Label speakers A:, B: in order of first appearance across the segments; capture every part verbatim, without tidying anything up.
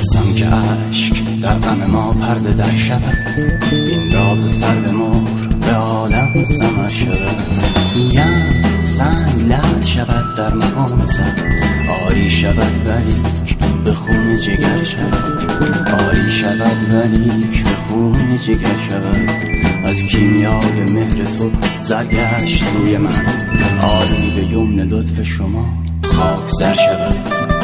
A: میترسم که عشق در غم ما پرده در شود، این راز سرد مهر به عالم سمر شود. گویم سنگ لعل شود در مقام سر، آری شود ولیک به خون جگر شود، آری شود ولیک به خون جگر شود. از کیمیای مهر تو زرگشت روی من، آری به یمن لطف شما خاک سر شود.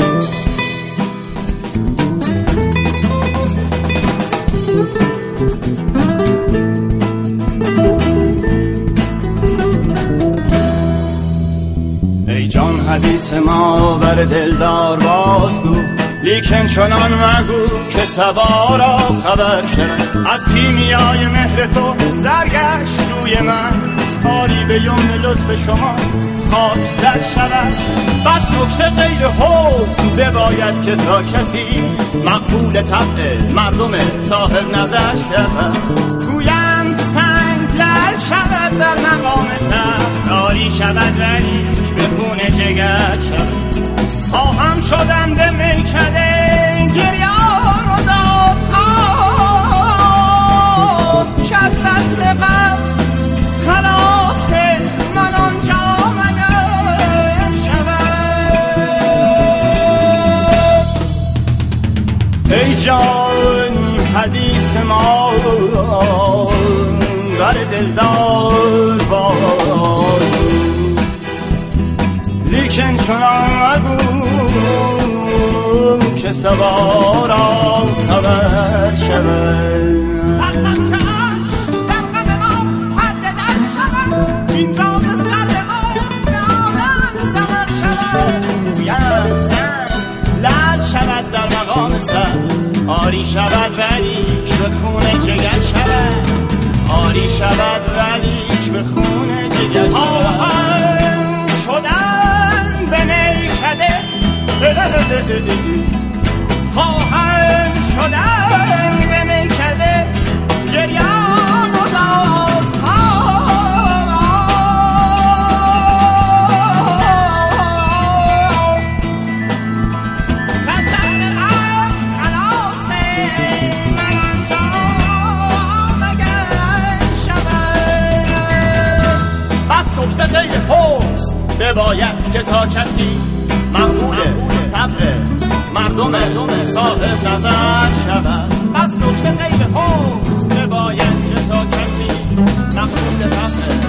A: ای جان حدیث ما بر دلدار بازگو، لیکن چنان مگو که صبا را خبر شد. از کیمیای مهر تو زرگشت روی من، آری به یمن لطف شما خاک سر شود. بس نکته غیر حسن بباید که تا کسی مقبول طبع مردم صاحب نظر شود. گویند سنگ لعل شود در مقام سر، آری شود ولیک به خون جگر شود. خواهم شدم به میکده گریان و داد خواب، که از دست غم خلاص من آنجا مگر شود. ای جان حدیث ما بر دلدار باز، لیکن چنان مگو که صبا را خبر شود.
B: ترسم که عشق در غم ما پرده در شود، این راز سرد ما به عالم سمر شود.
A: گویم سنگ لعل شود در مقام سر، آری شود ولیک به خون جگر شود، آری شود ولیک به خون جگر شود.
B: شدن به میکده خواهم شدن به میکده گریان و داد خواب، کسر غم خلاص من آنجا مگر شود.
A: بس نکته غیر حسن بباید که تا کسی مقبول طبع مردم صاحب نظر شود. بس نکته غیر حسن بباید که تا کسی مقبول طبع